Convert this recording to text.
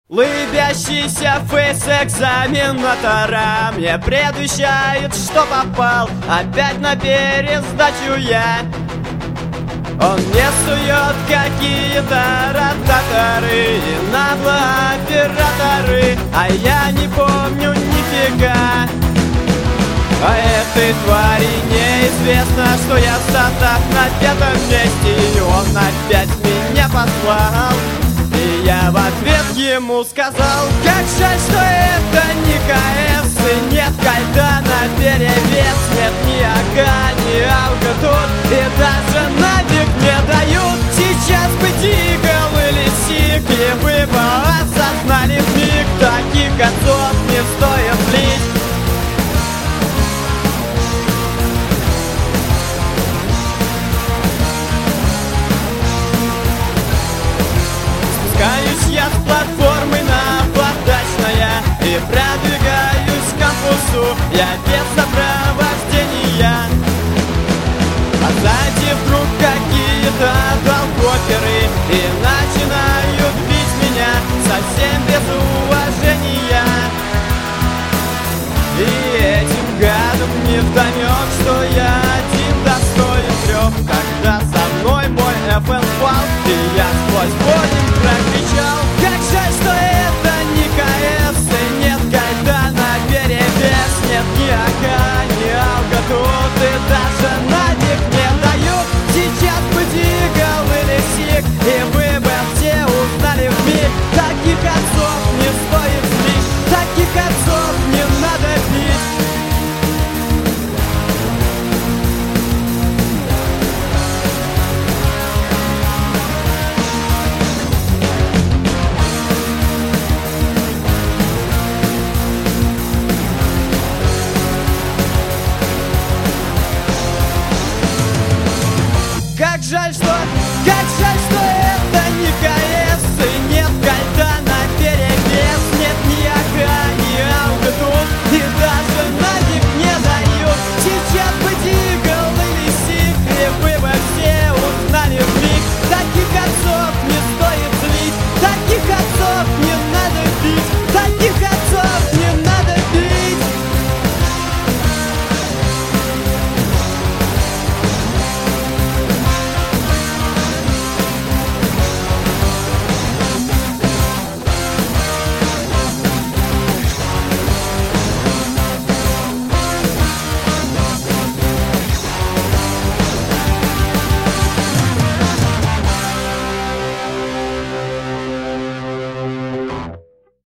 Лыбящийся фейс экзаменатора мне предвещает, что попал опять на пересдачу я. Он мне сует какие-то ротаторы и нагло операторы, а я не помню нифига. А этой твари неизвестно, что я в Штатах на 5-м месте, и он опять меня послал. И я в ответ ему сказал: как жаль, что это не КС, и нет кайдана перевес, нет ни ага, ни алга тут, и даже нафиг не дают. Сейчас бы тигл или сик, и вы бы осознали вмиг, таких отцов не стоит злить. Спускаюсь я с платформы на Подачная и продвигаюсь к кампусу я без сопровождения. А сзади вдруг какие-то толкоперы и начинают бить меня совсем без уважения. И этим гадам невдомёк, что я один достоин 3, когда со мной мой FN впал, и я